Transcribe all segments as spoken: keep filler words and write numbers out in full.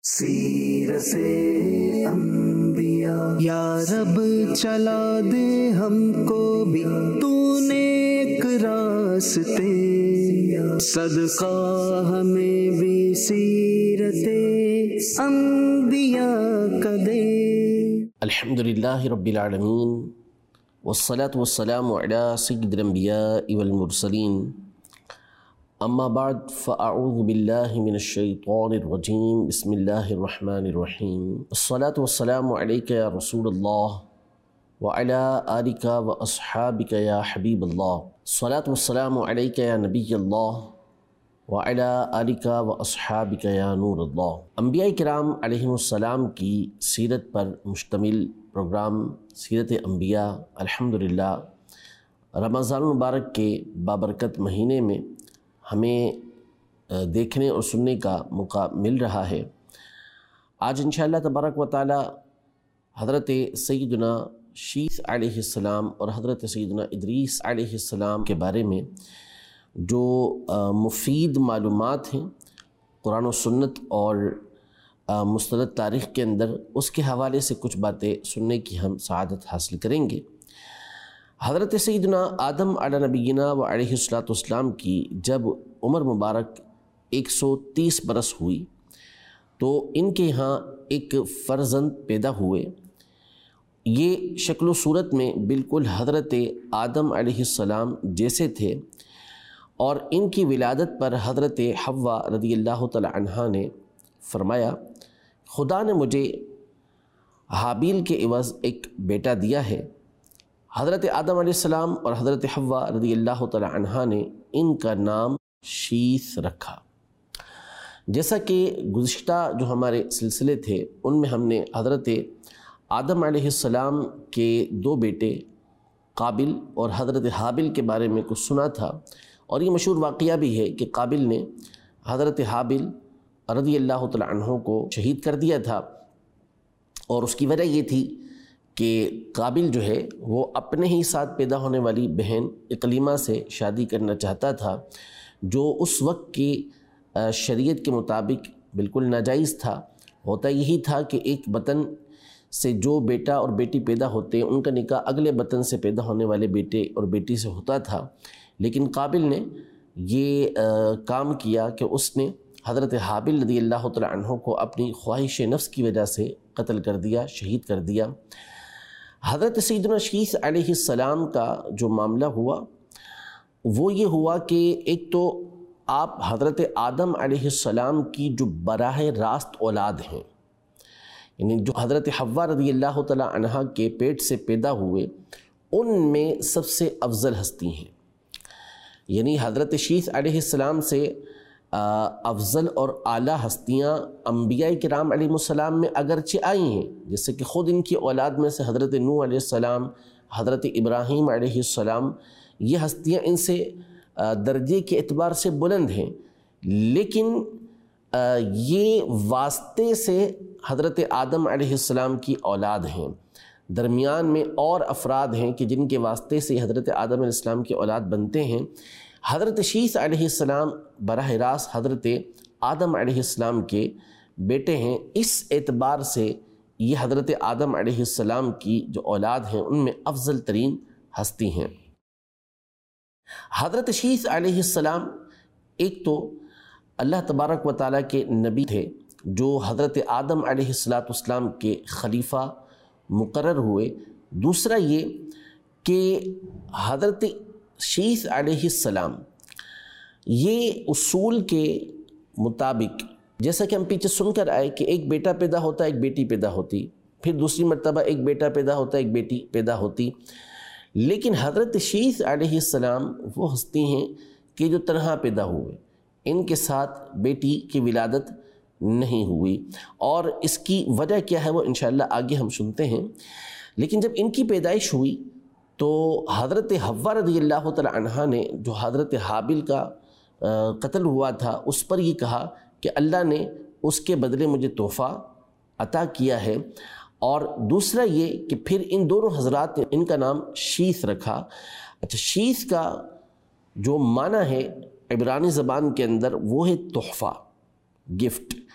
سیرت انبیاء یا رب چلا دے ہم کو بھی تو نیک راستے، صدقہ ہمیں بھی سیرت انبیاء کا دے۔ الحمدللہ رب العالمین والصلاة والسلام علی سید الانبیاء والمرسلین، اما بعد فاعوذ باللہ من الشیطان الرجیم، بسم اللہ الرحمن الرحیم۔ الصلاة والسلام علیک یا رسول اللہ وعلی آلک واصحابک یا حبیب اللہ، الصلاة والسلام علیک یا نبی اللہ وعلی آلک واصحابک یا نور اللہ۔ انبیاء کرام علیہم السلام کی سیرت پر مشتمل پروگرام سیرت انبیاء الحمدللہ رمضان المبارک کے بابرکت مہینے میں ہمیں دیکھنے اور سننے کا موقع مل رہا ہے۔ آج انشاءاللہ تبارک و تعالی حضرت سیدنا شیث علیہ السلام اور حضرت سیدنا ادریس علیہ السلام کے بارے میں جو مفید معلومات ہیں قرآن و سنت اور مستند تاریخ کے اندر، اس کے حوالے سے کچھ باتیں سننے کی ہم سعادت حاصل کریں گے۔ حضرت سیدنا آدم علی نبینا و علیہ الصلوۃ والسلام کی جب عمر مبارک ایک سو تیس برس ہوئی تو ان کے ہاں ایک فرزند پیدا ہوئے۔ یہ شکل و صورت میں بالکل حضرت آدم علیہ السلام جیسے تھے، اور ان کی ولادت پر حضرت حوا رضی اللہ تعالی عنہا نے فرمایا، خدا نے مجھے حابیل کے عوض ایک بیٹا دیا ہے۔ حضرت آدم علیہ السلام اور حضرت حوا رضی اللہ تعالی عنہا نے ان کا نام شیث رکھا۔ جیسا کہ گزشتہ جو ہمارے سلسلے تھے ان میں ہم نے حضرت آدم علیہ السلام کے دو بیٹے قابل اور حضرت حابل کے بارے میں کچھ سنا تھا، اور یہ مشہور واقعہ بھی ہے کہ قابل نے حضرت حابل رضی اللہ تعالی عنہ کو شہید کر دیا تھا، اور اس کی وجہ یہ تھی کہ قابل جو ہے وہ اپنے ہی ساتھ پیدا ہونے والی بہن اقلیمہ سے شادی کرنا چاہتا تھا، جو اس وقت کی شریعت کے مطابق بالکل ناجائز تھا۔ ہوتا یہی تھا کہ ایک بطن سے جو بیٹا اور بیٹی پیدا ہوتے ان کا نکاح اگلے بطن سے پیدا ہونے والے بیٹے اور بیٹی سے ہوتا تھا، لیکن قابل نے یہ کام کیا کہ اس نے حضرت حابل رضی اللہ تعالی عنہ کو اپنی خواہش نفس کی وجہ سے قتل کر دیا، شہید کر دیا۔ حضرت سیدنا شیث علیہ السلام کا جو معاملہ ہوا وہ یہ ہوا کہ ایک تو آپ حضرت آدم علیہ السلام کی جو براہ راست اولاد ہیں، یعنی جو حضرت حوا رضی اللہ تعالی عنہا کے پیٹ سے پیدا ہوئے، ان میں سب سے افضل ہستی ہیں۔ یعنی حضرت شیث علیہ السلام سے افضل اور اعلیٰ ہستیاں انبیاء کرام علیہ السلام میں اگرچہ آئی ہیں، جیسے کہ خود ان کی اولاد میں سے حضرت نوح علیہ السلام، حضرت ابراہیم علیہ السلام، یہ ہستیاں ان سے درجے کے اعتبار سے بلند ہیں، لیکن یہ واسطے سے حضرت آدم علیہ السلام کی اولاد ہیں۔ درمیان میں اور افراد ہیں کہ جن کے واسطے سے حضرت آدم علیہ السلام کی اولاد بنتے ہیں۔ حضرت شیث علیہ السلام براہ راست حضرت آدم علیہ السلام کے بیٹے ہیں، اس اعتبار سے یہ حضرت آدم علیہ السلام کی جو اولاد ہیں ان میں افضل ترین ہستی ہیں۔ حضرت شیث علیہ السلام ایک تو اللہ تبارک و تعالیٰ کے نبی تھے جو حضرت آدم علیہ السلام کے خلیفہ مقرر ہوئے۔ دوسرا یہ کہ حضرت شیث علیہ السلام یہ اصول کے مطابق، جیسا کہ ہم پیچھے سن کر آئے کہ ایک بیٹا پیدا ہوتا ایک بیٹی پیدا ہوتی، پھر دوسری مرتبہ ایک بیٹا پیدا ہوتا ایک بیٹی پیدا ہوتی، لیکن حضرت شیث علیہ السلام وہ ہستی ہیں کہ جو تنہا پیدا ہوئے، ان کے ساتھ بیٹی کی ولادت نہیں ہوئی، اور اس کی وجہ کیا ہے وہ انشاءاللہ آگے ہم سنتے ہیں۔ لیکن جب ان کی پیدائش ہوئی تو حضرت حوا رضی اللہ تعالی عنہا نے جو حضرت حابل کا قتل ہوا تھا اس پر یہ کہا کہ اللہ نے اس کے بدلے مجھے تحفہ عطا کیا ہے، اور دوسرا یہ کہ پھر ان دونوں حضرات نے ان کا نام شیث رکھا۔ اچھا، شیث کا جو معنی ہے عبرانی زبان کے اندر وہ ہے تحفہ، گفٹ،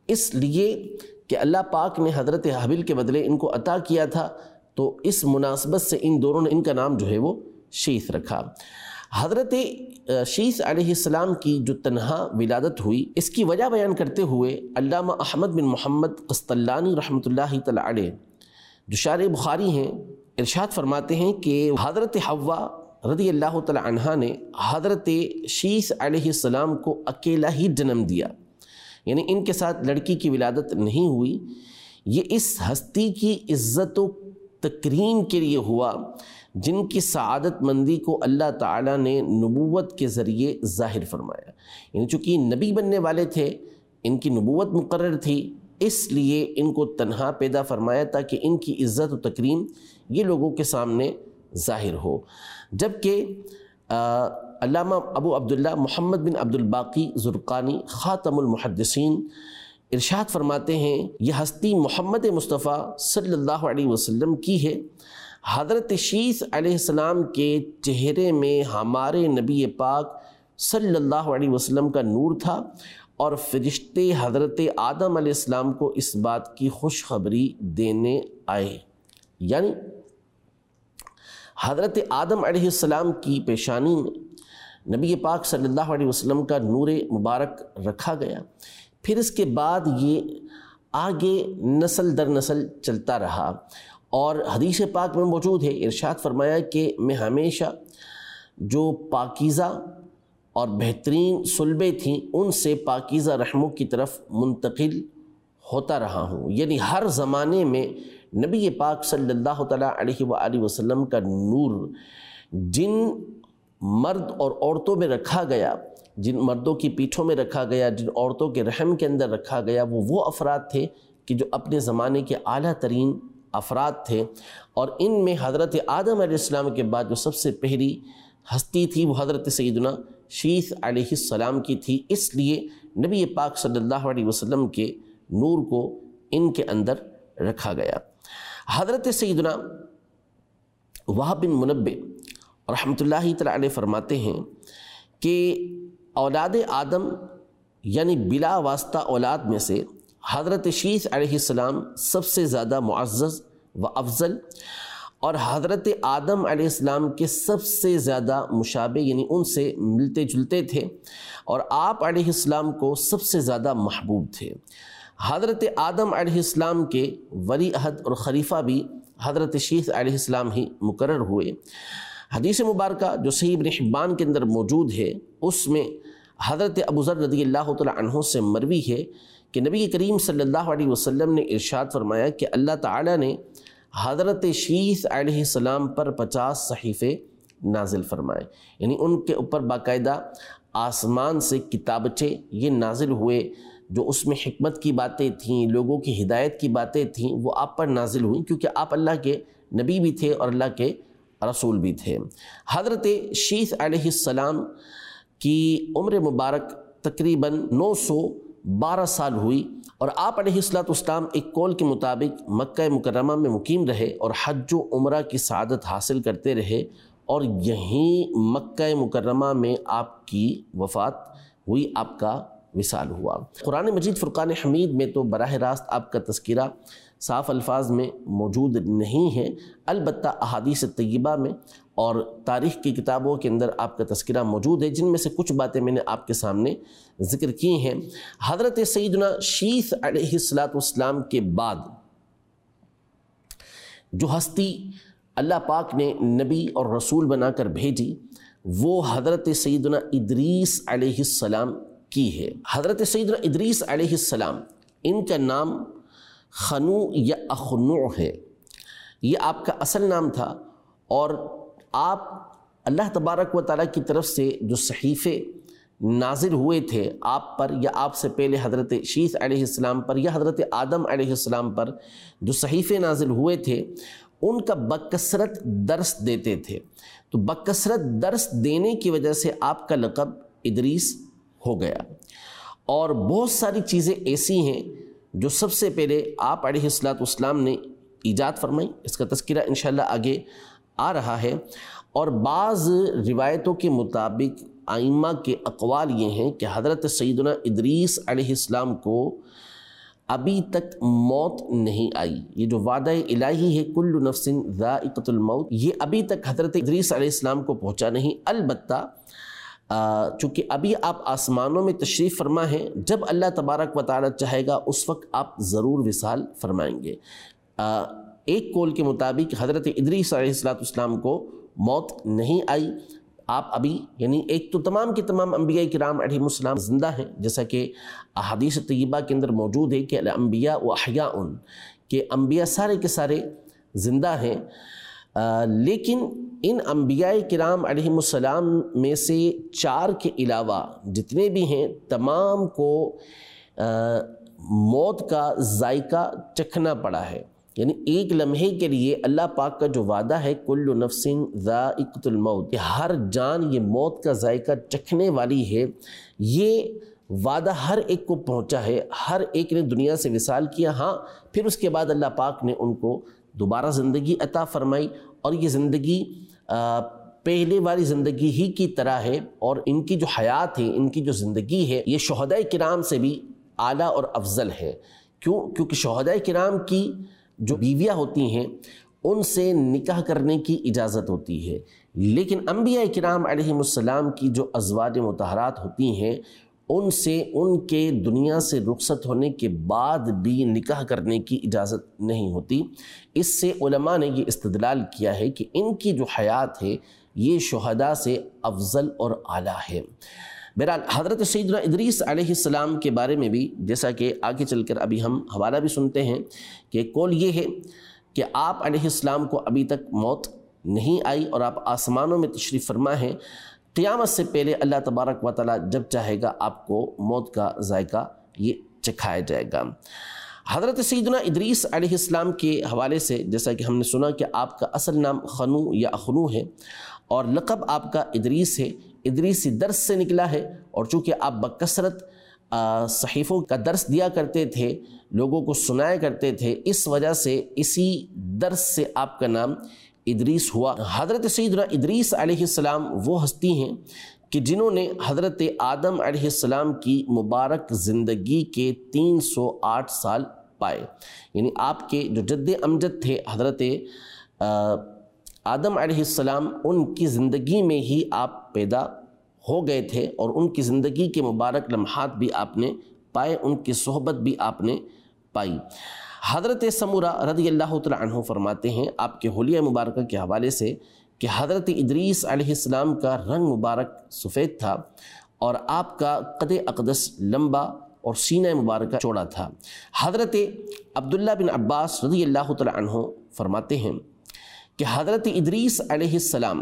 اس لیے کہ اللہ پاک نے حضرت حابیل کے بدلے ان کو عطا کیا تھا، تو اس مناسبت سے ان دونوں نے ان کا نام جو ہے وہ شیث رکھا۔ حضرت شیث علیہ السلام کی جو تنہا ولادت ہوئی، اس کی وجہ بیان کرتے ہوئے علامہ احمد بن محمد قسطلانی رحمۃ اللہ تعالی علیہ جو شارح بخاری ہیں، ارشاد فرماتے ہیں کہ حضرت حوا رضی اللہ تعالی عنہا نے حضرت شیث علیہ السلام کو اکیلا ہی جنم دیا، یعنی ان کے ساتھ لڑکی کی ولادت نہیں ہوئی۔ یہ اس ہستی کی عزت و تکریم کے لیے ہوا جن کی سعادت مندی کو اللہ تعالیٰ نے نبوت کے ذریعے ظاہر فرمایا، یعنی چونکہ نبی بننے والے تھے، ان کی نبوت مقرر تھی، اس لیے ان کو تنہا پیدا فرمایا تاکہ ان کی عزت و تکریم یہ لوگوں کے سامنے ظاہر ہو۔ جبکہ علامہ ابو عبداللہ محمد بن عبد الباقی زرقانی خاتم المحدثین ارشاد فرماتے ہیں، یہ ہستی محمد مصطفیٰ صلی اللہ علیہ وسلم کی ہے۔ حضرت شیث علیہ السلام کے چہرے میں ہمارے نبی پاک صلی اللہ علیہ وسلم کا نور تھا، اور فرشتے حضرت آدم علیہ السلام کو اس بات کی خوشخبری دینے آئے، یعنی حضرت آدم علیہ السلام کی پیشانی میں نبی پاک صلی اللہ علیہ وسلم کا نور مبارک رکھا گیا، پھر اس کے بعد یہ آگے نسل در نسل چلتا رہا، اور حدیث پاک میں موجود ہے، ارشاد فرمایا کہ میں ہمیشہ جو پاکیزہ اور بہترین صلبیں تھیں ان سے پاکیزہ رحموں کی طرف منتقل ہوتا رہا ہوں، یعنی ہر زمانے میں نبی پاک صلی اللہ تعالیٰ علیہ وآلہ وسلم کا نور جن مرد اور عورتوں میں رکھا گیا، جن مردوں کی پیٹھوں میں رکھا گیا، جن عورتوں کے رحم کے اندر رکھا گیا، وہ وہ افراد تھے کہ جو اپنے زمانے کے اعلیٰ ترین افراد تھے، اور ان میں حضرت آدم علیہ السلام کے بعد جو سب سے پہلی ہستی تھی وہ حضرت سیدنا شیث علیہ السلام کی تھی، اس لیے نبی پاک صلی اللہ علیہ وسلم کے نور کو ان کے اندر رکھا گیا۔ حضرت سیدنا وہب بن منبع رحمۃ اللہ تعالی علیہ فرماتے ہیں کہ اولاد آدم یعنی بلا واسطہ اولاد میں سے حضرت شیث علیہ السلام سب سے زیادہ معزز و افضل، اور حضرت آدم علیہ السلام کے سب سے زیادہ مشابہ یعنی ان سے ملتے جلتے تھے، اور آپ علیہ السلام کو سب سے زیادہ محبوب تھے۔ حضرت آدم علیہ السلام کے ولی عہد اور خلیفہ بھی حضرت شیث علیہ السلام ہی مقرر ہوئے۔ حدیث مبارکہ جو صحیح ابن حبان کے اندر موجود ہے، اس میں حضرت ابو ذر رضی اللہ تعالی عنہ سے مروی ہے کہ نبی کریم صلی اللہ علیہ وسلم نے ارشاد فرمایا کہ اللہ تعالیٰ نے حضرت شیث علیہ السلام پر پچاس صحیفے نازل فرمائے، یعنی ان کے اوپر باقاعدہ آسمان سے کتابچے یہ نازل ہوئے، جو اس میں حکمت کی باتیں تھیں، لوگوں کی ہدایت کی باتیں تھیں، وہ آپ پر نازل ہوئیں، کیونکہ آپ اللہ کے نبی بھی تھے اور اللہ کے رسول بھی تھے۔ حضرت شیث علیہ السلام کی عمر مبارک تقریباً نو سو بارہ سال ہوئی، اور آپ علیہ السلام ایک قول کے مطابق مکہ مکرمہ میں مقیم رہے اور حج و عمرہ کی سعادت حاصل کرتے رہے، اور یہیں مکہ مکرمہ میں آپ کی وفات ہوئی، آپ کا وصال ہوا۔ قرآن مجید فرقان حمید میں تو براہ راست آپ کا تذکرہ صاف الفاظ میں موجود نہیں ہے، البتہ احادیث طیبہ میں اور تاریخ کی کتابوں کے اندر آپ کا تذکرہ موجود ہے، جن میں سے کچھ باتیں میں نے آپ کے سامنے ذکر کی ہیں۔ حضرت سیدنا شیث علیہ السلام کے بعد جو ہستی اللہ پاک نے نبی اور رسول بنا کر بھیجی وہ حضرت سیدنا ادریس علیہ السلام کی ہے۔ حضرت سیدنا ادریس علیہ السلام، ان کا نام خنو یا اخنوع ہے، یہ آپ کا اصل نام تھا، اور آپ اللہ تبارک و تعالیٰ کی طرف سے جو صحیفے نازل ہوئے تھے آپ پر یا آپ سے پہلے حضرت شیث علیہ السلام پر یا حضرت آدم علیہ السلام پر جو صحیفے نازل ہوئے تھے، ان کا بکثرت درس دیتے تھے، تو بکثرت درس دینے کی وجہ سے آپ کا لقب ادریس ہو گیا۔ اور بہت ساری چیزیں ایسی ہیں جو سب سے پہلے آپ علیہ السلام نے ایجاد فرمائی، اس کا تذکرہ انشاءاللہ آگے آ رہا ہے، اور بعض روایتوں کے مطابق ائمہ کے اقوال یہ ہیں کہ حضرت سیدنا ادریس علیہ السلام کو ابھی تک موت نہیں آئی۔ یہ جو وعدہ الہی ہے کل نفس ذائقۃ الموت، یہ ابھی تک حضرت ادریس علیہ السلام کو پہنچا نہیں۔ البتہ چونکہ ابھی آپ آسمانوں میں تشریف فرما ہیں، جب اللہ تبارک و تعالی چاہے گا اس وقت آپ ضرور وصال فرمائیں گے۔ ایک قول کے مطابق حضرت ادریس علیہ السلام کو موت نہیں آئی، آپ ابھی یعنی ایک تو تمام کے تمام انبیاء کرام علیہ السلام زندہ ہیں، جیسا کہ احادیث طیبہ کے اندر موجود ہے کہ الانبیاء و احیاء، کہ انبیاء سارے کے سارے زندہ ہیں، لیکن ان انبیاء کرام علیہ السلام میں سے چار کے علاوہ جتنے بھی ہیں تمام کو موت کا ذائقہ چکھنا پڑا ہے۔ یعنی ایک لمحے کے لیے اللہ پاک کا جو وعدہ ہے کل نفس ذائقۃ الموت، کہ ہر جان یہ موت کا ذائقہ چکھنے والی ہے، یہ وعدہ ہر ایک کو پہنچا ہے، ہر ایک نے دنیا سے وصال کیا۔ ہاں پھر اس کے بعد اللہ پاک نے ان کو دوبارہ زندگی عطا فرمائی، اور یہ زندگی پہلے والی زندگی ہی کی طرح ہے، اور ان کی جو حیات ہے، ان کی جو زندگی ہے، یہ شہداء کرام سے بھی اعلیٰ اور افضل ہے۔ کیوں؟ کیونکہ شہداء کرام کی جو بیویاں ہوتی ہیں ان سے نکاح کرنے کی اجازت ہوتی ہے، لیکن انبیاء کرام علیہ السلام کی جو ازواج مطہرات ہوتی ہیں ان سے ان کے دنیا سے رخصت ہونے کے بعد بھی نکاح کرنے کی اجازت نہیں ہوتی۔ اس سے علماء نے یہ استدلال کیا ہے کہ ان کی جو حیات ہے یہ شہداء سے افضل اور اعلیٰ ہے۔ بہرحال حضرت سیدنا ادریس علیہ السلام کے بارے میں بھی جیسا کہ آگے چل کر ابھی ہم حوالہ بھی سنتے ہیں کہ قول یہ ہے کہ آپ علیہ السلام کو ابھی تک موت نہیں آئی اور آپ آسمانوں میں تشریف فرما ہیں۔ قیامت سے پہلے اللہ تبارک و تعالی جب چاہے گا آپ کو موت کا ذائقہ یہ چکھایا جائے گا۔ حضرت سیدنا ادریس علیہ السلام کے حوالے سے جیسا کہ ہم نے سنا کہ آپ کا اصل نام خنو یا اخنو ہے، اور لقب آپ کا ادریس ہے۔ ادریسی درس سے نکلا ہے، اور چونکہ آپ بکثرت صحیفوں کا درس دیا کرتے تھے، لوگوں کو سنایا کرتے تھے، اس وجہ سے اسی درس سے آپ کا نام ادریس ہوا۔ حضرت سیدنا ادریس علیہ السلام وہ ہستی ہیں کہ جنہوں نے حضرت آدم علیہ السلام کی مبارک زندگی کے تین سو آٹھ سال پائے۔ یعنی آپ کے جو جد امجد تھے حضرت آدم علیہ السلام، ان کی زندگی میں ہی آپ پیدا ہو گئے تھے، اور ان کی زندگی کے مبارک لمحات بھی آپ نے پائے، ان کی صحبت بھی آپ نے پائی۔ حضرت سمورہ رضی اللہ تعالیٰ عنہ فرماتے ہیں آپ کے حلیہ مبارکہ کے حوالے سے کہ حضرت ادریس علیہ السلام کا رنگ مبارک سفید تھا، اور آپ کا قد اقدس لمبا اور سینہ مبارکہ چوڑا تھا۔ حضرت عبداللہ بن عباس رضی اللہ تعالیٰ عنہ فرماتے ہیں کہ حضرت ادریس علیہ السلام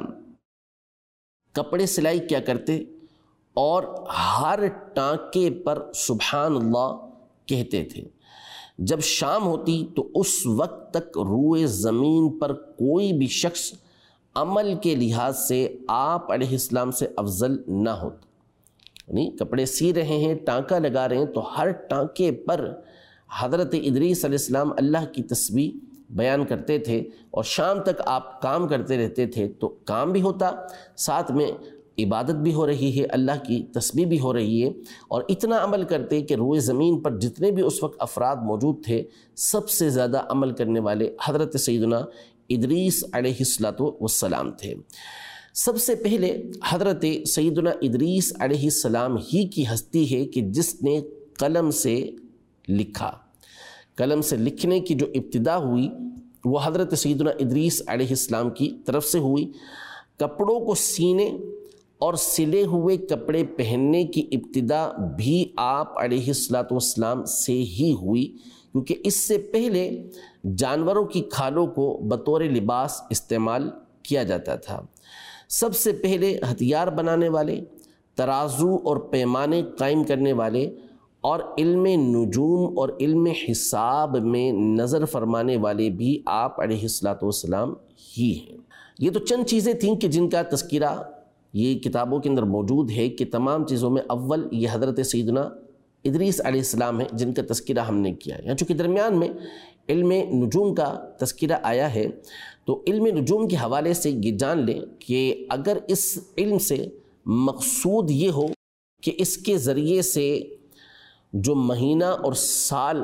کپڑے سلائی کیا کرتے، اور ہر ٹانکے پر سبحان اللہ کہتے تھے۔ جب شام ہوتی تو اس وقت تک روئے زمین پر کوئی بھی شخص عمل کے لحاظ سے آپ علیہ السلام سے افضل نہ ہوتا۔ یعنی کپڑے سی رہے ہیں، ٹانکا لگا رہے ہیں، تو ہر ٹانکے پر حضرت ادریس علیہ السلام اللہ کی تسبیح بیان کرتے تھے، اور شام تک آپ کام کرتے رہتے تھے، تو کام بھی ہوتا، ساتھ میں عبادت بھی ہو رہی ہے، اللہ کی تسبیح بھی ہو رہی ہے، اور اتنا عمل کرتے کہ روئے زمین پر جتنے بھی اس وقت افراد موجود تھے سب سے زیادہ عمل کرنے والے حضرت سیدنا ادریس علیہ السلام تھے۔ سب سے پہلے حضرت سیدنا ادریس علیہ السلام ہی کی ہستی ہے کہ جس نے قلم سے لکھا۔ قلم سے لکھنے کی جو ابتدا ہوئی وہ حضرت سیدنا ادریس علیہ السلام کی طرف سے ہوئی۔ کپڑوں کو سینے اور سلے ہوئے کپڑے پہننے کی ابتدا بھی آپ علیہ السلام سے ہی ہوئی، کیونکہ اس سے پہلے جانوروں کی کھالوں کو بطور لباس استعمال کیا جاتا تھا۔ سب سے پہلے ہتھیار بنانے والے، ترازو اور پیمانے قائم کرنے والے، اور علم نجوم اور علم حساب میں نظر فرمانے والے بھی آپ علیہ السلام ہی ہیں۔ یہ تو چند چیزیں تھیں کہ جن کا تذکرہ یہ کتابوں کے اندر موجود ہے کہ تمام چیزوں میں اول یہ حضرت سیدنا ادریس علیہ السلام ہیں جن کا تذکرہ ہم نے کیا ہے۔ چونکہ درمیان میں علم نجوم کا تذکرہ آیا ہے، تو علم نجوم کے حوالے سے یہ جان لیں کہ اگر اس علم سے مقصود یہ ہو کہ اس کے ذریعے سے جو مہینہ اور سال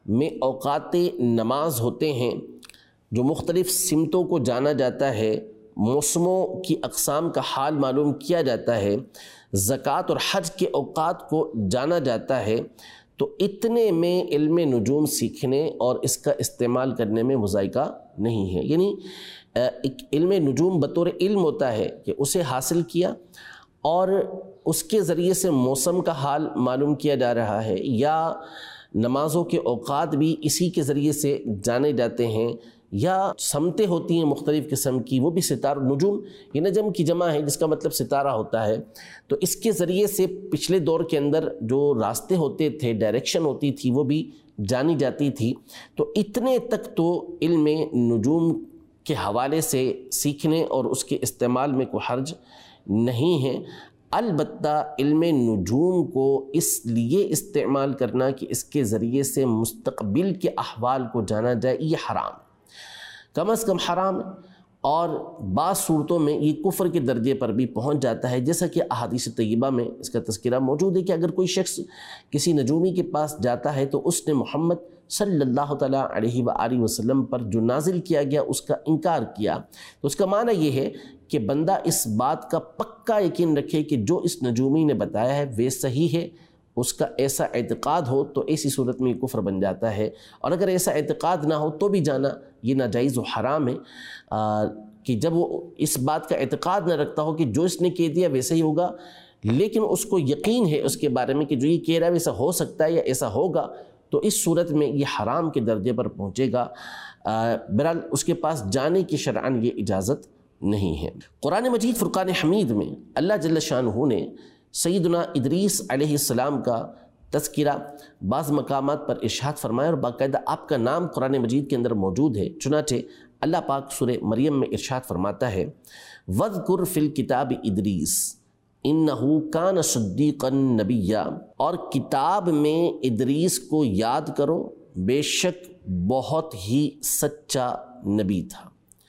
میں اوقات نماز ہوتے ہیں جو مختلف سمتوں کو جانا جاتا ہے، موسموں کی اقسام کا حال معلوم کیا جاتا ہے، زکوٰۃ اور حج کے اوقات کو جانا جاتا ہے، تو اتنے میں علم نجوم سیکھنے اور اس کا استعمال کرنے میں مذائقہ نہیں ہے۔ یعنی ایک علم نجوم بطور علم ہوتا ہے کہ اسے حاصل کیا اور اس کے ذریعے سے موسم کا حال معلوم کیا جا رہا ہے، یا نمازوں کے اوقات بھی اسی کے ذریعے سے جانے جاتے ہیں، یا سمتیں ہوتی ہیں مختلف قسم کی، وہ بھی ستارہ نجوم یہ نجم کی جمع ہے جس کا مطلب ستارہ ہوتا ہے۔ تو اس کے ذریعے سے پچھلے دور کے اندر جو راستے ہوتے تھے، ڈائریکشن ہوتی تھی، وہ بھی جانی جاتی تھی۔ تو اتنے تک تو علم نجوم کے حوالے سے سیکھنے اور اس کے استعمال میں کوئی حرج نہیں ہے۔ البتہ علم نجوم کو اس لیے استعمال کرنا کہ اس کے ذریعے سے مستقبل کے احوال کو جانا جائے، یہ حرام ہے، کم از کم حرام ہے، اور بعض صورتوں میں یہ کفر کے درجے پر بھی پہنچ جاتا ہے، جیسا کہ احادیث طیبہ میں اس کا تذکرہ موجود ہے کہ اگر کوئی شخص کسی نجومی کے پاس جاتا ہے تو اس نے محمد صلی اللہ تعالیٰ علیہ وآلہ وسلم پر جو نازل کیا گیا اس کا انکار کیا، تو اس کا معنی یہ ہے کہ بندہ اس بات کا پکا یقین رکھے کہ جو اس نجومی نے بتایا ہے وہ صحیح ہے، اس کا ایسا اعتقاد ہو تو ایسی صورت میں کفر بن جاتا ہے، اور اگر ایسا اعتقاد نہ ہو تو بھی جانا یہ ناجائز و حرام ہے، کہ جب وہ اس بات کا اعتقاد نہ رکھتا ہو کہ جو اس نے کہہ دیا ویسا ہی ہوگا، لیکن اس کو یقین ہے اس کے بارے میں کہ جو یہ کہہ رہا ہے ویسا ہو سکتا ہے یا ایسا ہوگا، تو اس صورت میں یہ حرام کے درجے پر پہنچے گا۔ بہرحال اس کے پاس جانے کی شرعاً یہ اجازت نہیں ہے۔ قرآن مجید فرقان حمید میں اللہ جل شانہ نے سیدنا ادریس علیہ السلام کا تذکرہ بعض مقامات پر ارشاد فرمایا، اور باقاعدہ آپ کا نام قرآن مجید کے اندر موجود ہے۔ چنانچہ اللہ پاک سورہ مریم میں ارشاد فرماتا ہے، وَاذْكُرْ فِي الْكِتَابِ ادریس اِنَّهُ كَانَ صِدِّيقًا نَبِيًّا، اور کتاب میں ادریس کو یاد کرو، بے شک بہت ہی سچا نبی تھا۔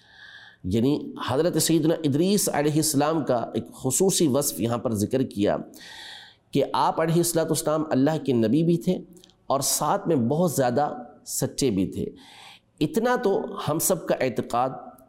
یعنی حضرت سیدنا ادریس علیہ السلام کا ایک خصوصی وصف یہاں پر ذکر کیا کہ آپ علیہ السلام اللہ کے نبی بھی تھے اور ساتھ میں بہت زیادہ سچے بھی تھے۔ اتنا تو ہم سب کا اعتقاد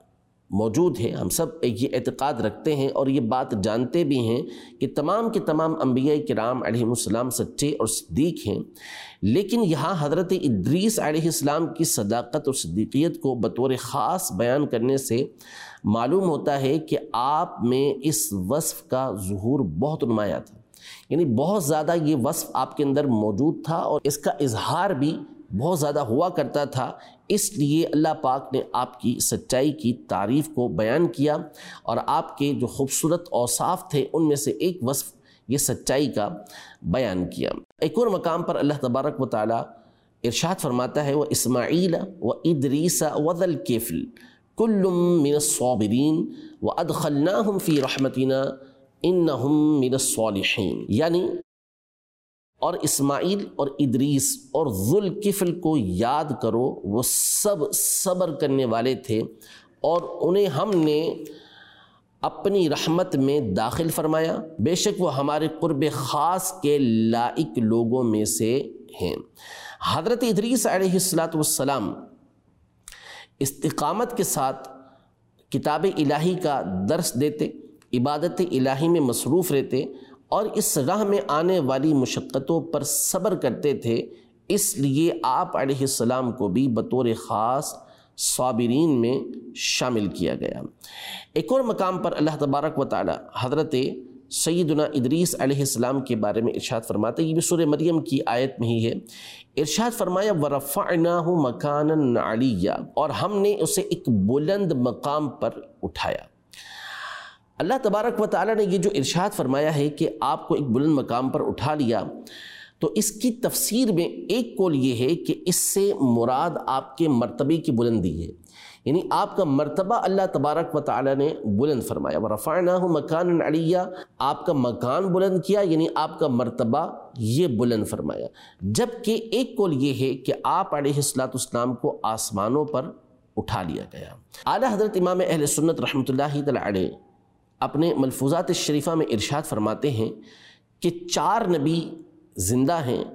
موجود ہے، ہم سب یہ اعتقاد رکھتے ہیں اور یہ بات جانتے بھی ہیں کہ تمام کے تمام انبیاء کرام علیہ السلام سچے اور صدیق ہیں، لیکن یہاں حضرت ادریس علیہ السلام کی صداقت اور صدیقیت کو بطور خاص بیان کرنے سے معلوم ہوتا ہے کہ آپ میں اس وصف کا ظہور بہت نمایاں تھا، یعنی بہت زیادہ یہ وصف آپ کے اندر موجود تھا اور اس کا اظہار بھی بہت زیادہ ہوا کرتا تھا۔ اس لیے اللہ پاک نے آپ کی سچائی کی تعریف کو بیان کیا، اور آپ کے جو خوبصورت اوصاف تھے ان میں سے ایک وصف یہ سچائی کا بیان کیا۔ ایک اور مقام پر اللہ تبارک و تعالی ارشاد فرماتا ہے، وَإِسْمَعِيلَ وَإِدْرِيسَ وَذَا الْكِفْلِ كُلٌّ مِّنَ الصَّابِرِينَ وَأَدْخَلْنَاهُمْ فِي رَحْمَتِنَا إِنَّهُمْ مِنَ الصَّالِحِينَ، یعنی اور اسماعیل اور ادریس اور ذوالکفل کو یاد کرو، وہ سب صبر کرنے والے تھے اور انہیں ہم نے اپنی رحمت میں داخل فرمایا، بے شک وہ ہمارے قرب خاص کے لائق لوگوں میں سے ہیں۔ حضرت ادریس علیہ السلام استقامت کے ساتھ کتاب الہی کا درس دیتے، عبادت الہی میں مصروف رہتے اور اس راہ میں آنے والی مشقتوں پر صبر کرتے تھے، اس لیے آپ علیہ السلام کو بھی بطور خاص صابرین میں شامل کیا گیا۔ ایک اور مقام پر اللہ تبارک و تعالی حضرت سیدنا ادریس علیہ السلام کے بارے میں ارشاد فرماتے ہیں، یہ بھی سورہ مریم کی آیت میں ہی ہے، ارشاد فرمایا وَرَفَعْنَاهُ مَكَانًا عَلِيًّا، اور ہم نے اسے ایک بلند مقام پر اٹھایا۔ اللہ تبارک و تعالیٰ نے یہ جو ارشاد فرمایا ہے کہ آپ کو ایک بلند مقام پر اٹھا لیا، تو اس کی تفسیر میں ایک قول یہ ہے کہ اس سے مراد آپ کے مرتبے کی بلندی ہے، یعنی آپ کا مرتبہ اللہ تبارک و تعالیٰ نے بلند فرمایا، وَرَفَعْنَاهُ مَكَانًا عَلِيًّا، آپ کا مکان بلند کیا، یعنی آپ کا مرتبہ یہ بلند فرمایا۔ جبکہ ایک قول یہ ہے کہ آپ علیہ السلام کو آسمانوں پر اٹھا لیا گیا۔ اعلیٰ حضرت امام اہل سنت رحمۃ اللہ تعالی علیہ اپنے ملفوظات الشریفہ میں ارشاد فرماتے ہیں کہ چار نبی زندہ ہیں،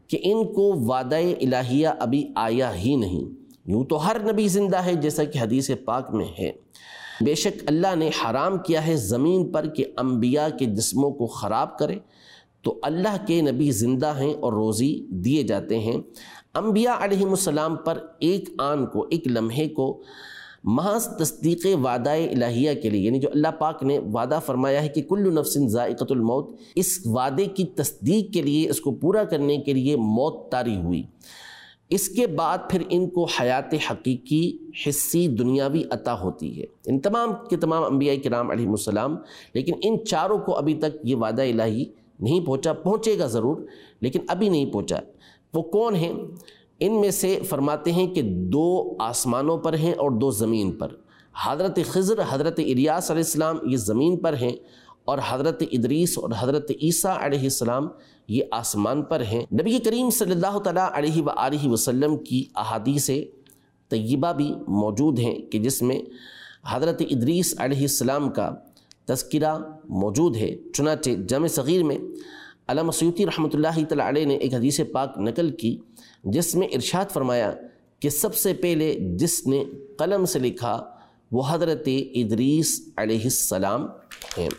کہ ان کو وعدہ الہیہ ابھی آیا ہی نہیں۔ یوں تو ہر نبی زندہ ہے جیسا کہ حدیث پاک میں ہے، بے شک اللہ نے حرام کیا ہے زمین پر کہ انبیاء کے جسموں کو خراب کرے، تو اللہ کے نبی زندہ ہیں اور روزی دیے جاتے ہیں۔ انبیاء علیہم السلام پر ایک آن کو، ایک لمحے کو محض تصدیق وعدہ الہیہ کے لیے، یعنی جو اللہ پاک نے وعدہ فرمایا ہے کہ کل نفس ذائقۃ الموت، اس وعدے کی تصدیق کے لیے، اس کو پورا کرنے کے لیے موت طاری ہوئی۔ اس کے بعد پھر ان کو حیات حقیقی حصی دنیاوی عطا ہوتی ہے، ان تمام کے تمام انبیاء کرام علیہم السلام، لیکن ان چاروں کو ابھی تک یہ وعدہ الہی نہیں پہنچا، پہنچے گا ضرور لیکن ابھی نہیں پہنچا۔ وہ کون ہیں؟ ان میں سے فرماتے ہیں کہ دو آسمانوں پر ہیں اور دو زمین پر۔ حضرت خضر، حضرت الیاس علیہ السلام یہ زمین پر ہیں، اور حضرت ادریس اور حضرت عیسیٰ علیہ السلام یہ آسمان پر ہیں۔ نبی کریم صلی اللہ تعالیٰ علیہ وآلہ وسلم کی احادیث طیبہ بھی موجود ہیں کہ جس میں حضرت ادریس علیہ السلام کا تذکرہ موجود ہے۔ چنانچہ جامع صغیر میں علامہ سیوطی رحمۃ اللہ تعالیٰ علیہ نے ایک حدیث پاک نقل کی جس میں ارشاد فرمایا کہ سب سے پہلے جس نے قلم سے لکھا وہ حضرت ادریس علیہ السلام ہیں۔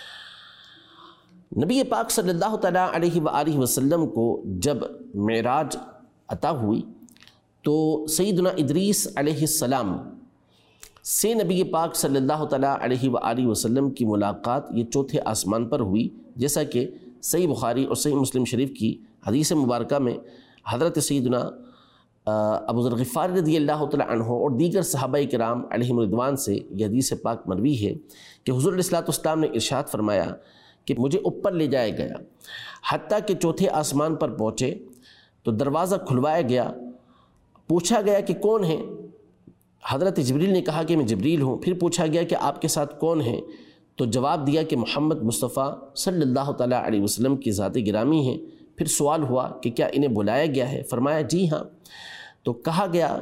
نبی پاک صلی اللہ تعالیٰ علیہ وآلہ وسلم کو جب معراج عطا ہوئی تو سیدنا ادریس علیہ السلام سے نبی پاک صلی اللہ تعالیٰ علیہ وآلہ وسلم کی ملاقات یہ چوتھے آسمان پر ہوئی، جیسا کہ صحیح بخاری اور صحیح مسلم شریف کی حدیث مبارکہ میں حضرت سیدنا ابو ذر غفاری رضی اللہ تعالیٰ عنہ اور دیگر صحابہ کرام علیہم رضوان سے یہ حدیث پاک مروی ہے کہ حضور علیہ الصلوۃ والسلام نے ارشاد فرمایا کہ مجھے اوپر لے جایا گیا، حتیٰ کہ چوتھے آسمان پر پہنچے تو دروازہ کھلوایا گیا، پوچھا گیا کہ کون ہے؟ حضرت جبریل نے کہا کہ میں جبریل ہوں۔ پھر پوچھا گیا کہ آپ کے ساتھ کون ہیں؟ تو جواب دیا کہ محمد مصطفیٰ صلی اللہ تعالیٰ علیہ وسلم کی ذات گرامی ہیں۔ پھر سوال ہوا کہ کیا انہیں بلایا گیا ہے؟ فرمایا جی ہاں۔ تو کہا گیا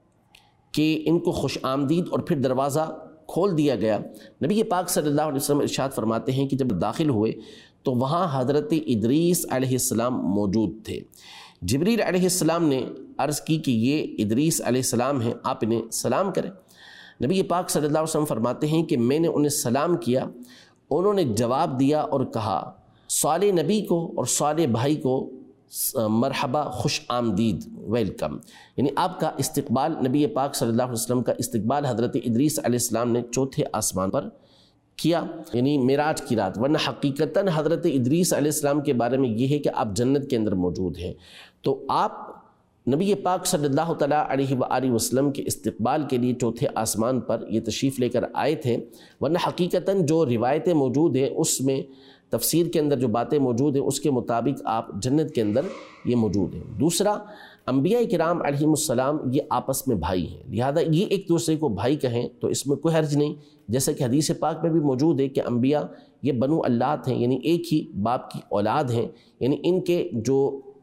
کہ ان کو خوش آمدید، اور پھر دروازہ کھول دیا گیا۔ نبی پاک صلی اللہ علیہ وسلم ارشاد فرماتے ہیں کہ جب داخل ہوئے تو وہاں حضرت ادریس علیہ السلام موجود تھے۔ جبریل علیہ السلام نے عرض کی کہ یہ ادریس علیہ السلام ہیں، آپ انہیں سلام کریں۔ نبی پاک صلی اللہ علیہ وسلم فرماتے ہیں کہ میں نے انہیں سلام کیا، انہوں نے جواب دیا اور کہا صالح نبی کو اور صالح بھائی کو مرحبا، خوش آمدید، ویلکم، یعنی آپ کا استقبال، نبی پاک صلی اللہ علیہ وسلم کا استقبال حضرت ادریس علیہ السلام نے چوتھے آسمان پر کیا، یعنی معراج کی رات۔ ورنہ حقیقتاً حضرت ادریس علیہ السلام کے بارے میں یہ ہے کہ آپ جنت کے اندر موجود ہیں، تو آپ نبی پاک صلی اللہ تعالیٰ علیہ وآلہ وسلم کے استقبال کے لیے چوتھے آسمان پر یہ تشریف لے کر آئے تھے۔ ورنہ حقیقتاً جو روایتیں موجود ہیں اس میں، تفسیر کے اندر جو باتیں موجود ہیں اس کے مطابق آپ جنت کے اندر یہ موجود ہیں۔ دوسرا، انبیاء کرام علیہم السلام یہ آپس میں بھائی ہیں، لہذا یہ ایک دوسرے کو بھائی کہیں تو اس میں کوئی حرج نہیں، جیسا کہ حدیث پاک میں بھی موجود ہے کہ انبیاء یہ بنو اللات ہیں، یعنی ایک ہی باپ کی اولاد ہیں، یعنی ان کے جو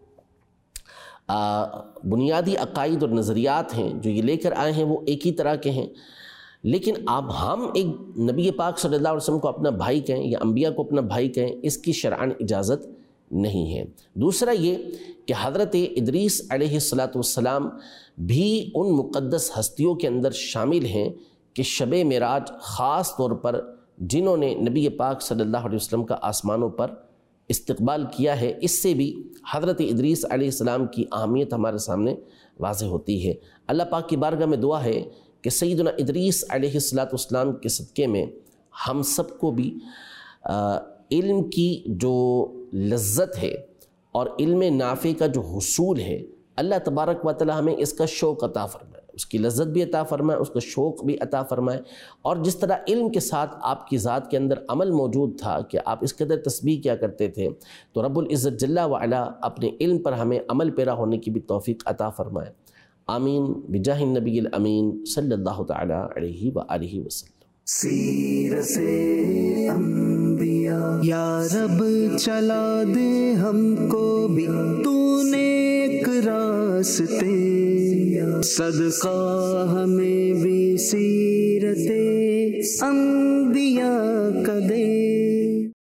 بنیادی عقائد اور نظریات ہیں جو یہ لے کر آئے ہیں وہ ایک ہی طرح کے ہیں، لیکن اب ہم ایک نبی پاک صلی اللہ علیہ وسلم کو اپنا بھائی کہیں یا انبیاء کو اپنا بھائی کہیں، اس کی شرعاً اجازت نہیں ہے۔ دوسرا یہ کہ حضرت ادریس علیہ الصلوۃ والسلام بھی ان مقدس ہستیوں کے اندر شامل ہیں کہ شب معراج خاص طور پر جنہوں نے نبی پاک صلی اللہ علیہ وسلم کا آسمانوں پر استقبال کیا ہے، اس سے بھی حضرت ادریس علیہ السلام کی اہمیت ہمارے سامنے واضح ہوتی ہے۔ اللہ پاک کی بارگاہ میں دعا ہے کہ سیدنا ادریس علیہ الصلوۃ والسلام کے صدقے میں ہم سب کو بھی علم کی جو لذت ہے اور علم نافع کا جو حصول ہے، اللہ تبارک و تعالی ہمیں اس کا شوق عطا فرمائے، اس کی لذت بھی عطا فرمائے، اس کا شوق بھی عطا فرمائے، اور جس طرح علم کے ساتھ آپ کی ذات کے اندر عمل موجود تھا کہ آپ اس قدر تسبیح کیا کرتے تھے، تو رب العزت جل وعلا اپنے علم پر ہمیں عمل پیرا ہونے کی بھی توفیق عطا فرمائے۔ آمین بجاہ النبی الامین صلی اللہ تعالی علیہ وآلہ وسلم۔ سیرت انبیاء یا رب چلا دے ہم کو بھی تو نیک راستے، صدقہ ہمیں بھی سیرت انبیاء کا دے۔